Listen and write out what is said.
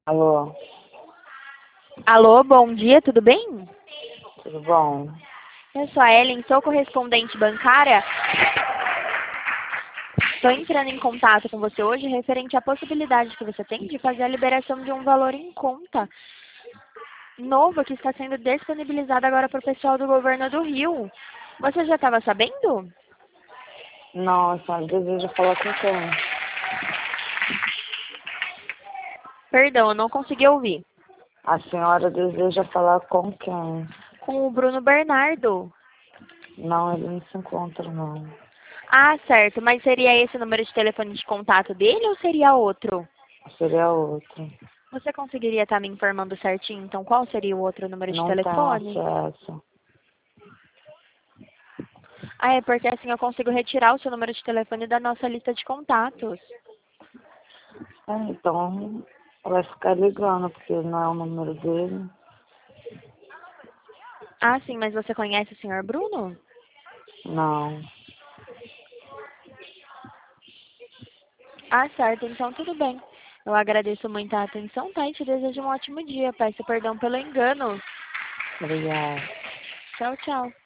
Alô, Alô, bom dia, tudo bem? tudo bom? Eu sou a Ellen, sou correspondente bancária. Estou entrando em contato com você hoje referente à possibilidade que você tem de fazer a liberação de um valor em conta novo que está sendo disponibilizado agora para o pessoal do governo do Rio. Você já estava sabendo? Não, a senhora deseja falar com quem? Perdão, eu não consegui ouvir. A senhora deseja falar com quem? Com o Bruno Bernardo. Não, ele não se encontra, não. Ah, certo, mas seria esse o número de telefone de contato dele ou seria outro? Seria outro. Você conseguiria estar me informando certinho, então, qual seria o outro número de Não tenho telefone? acesso. Ah, é porque assim eu consigo retirar o seu número de telefone da nossa lista de contatos. Então, vai ficar ligando, porque não é o número dele. Ah, sim, mas você conhece o senhor Bruno? Não. Ah, certo, então tudo bem. Eu agradeço muito a atenção, tá? E te desejo um ótimo dia. Peço perdão pelo engano. Obrigada. Tchau, tchau.